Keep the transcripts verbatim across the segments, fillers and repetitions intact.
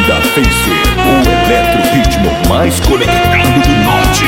Banda Face, o eletroritmo mais conectado do norte.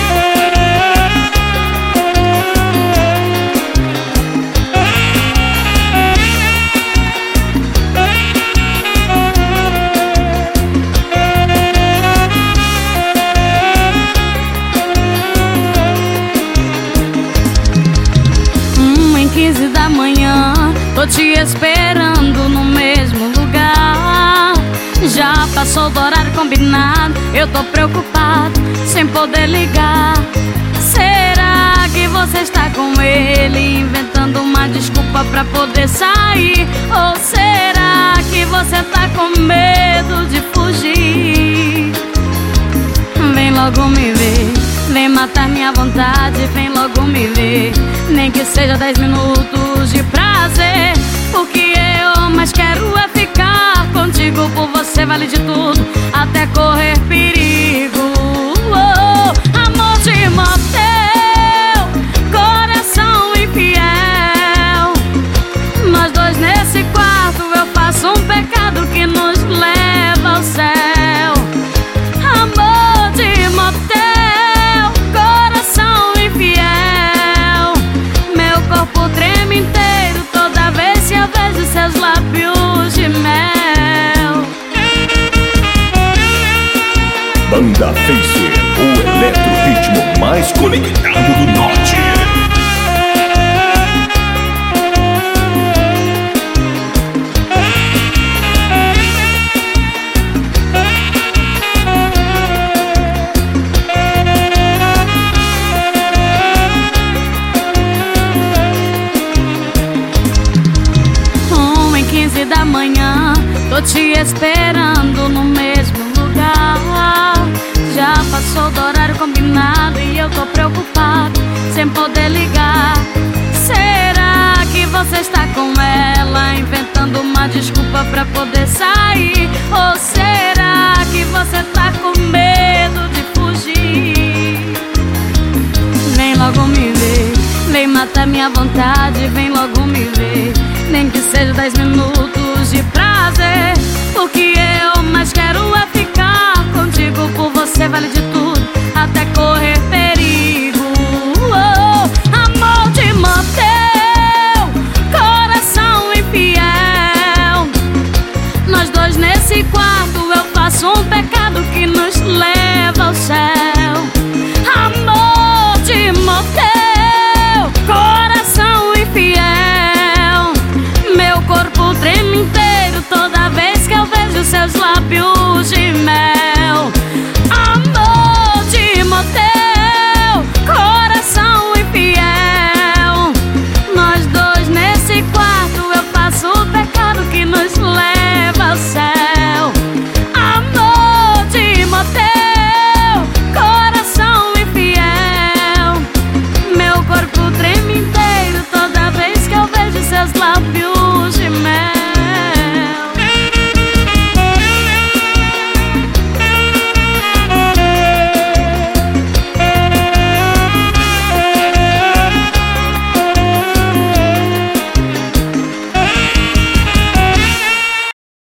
quinze da manhã, tô te esperando no mesmo lugar. Já passou do horário combinado, eu tô preocupado, sem poder ligar. Será que você está com ele, inventando uma desculpa pra poder sair? Ou será que você tá com medo de fugir? Vem logo me ver, vem matar minha vontade, vem logo me ver. Nem que seja dez minutos de prazer. O que eu mais quero é ficar contigo. Por você vale de tudo, até correr perigo. Oh, amor de motel, coração infiel. Nós dois nesse quarto, eu faço um pecado que nos leva ao céu. Amor de motel, coração infiel. Meu corpo treme inteiro toda vez que eu vejo seus lábios de mel. Banda Face, o eletroritmo mais conectado do norte. quinze da manhã, tô te esperando no mesmo lugar. Já passou do horário combinado e eu tô preocupado, sem poder ligar. Será que você está com ela, inventando uma desculpa pra poder sair? Ou será que você tá com medo de fugir? Vem logo me ver, vem matar minha vontade, vem logo me ver. Nem que seja dez minutos de prazer. O que eu mais quero é ficar contigo. Por você vale de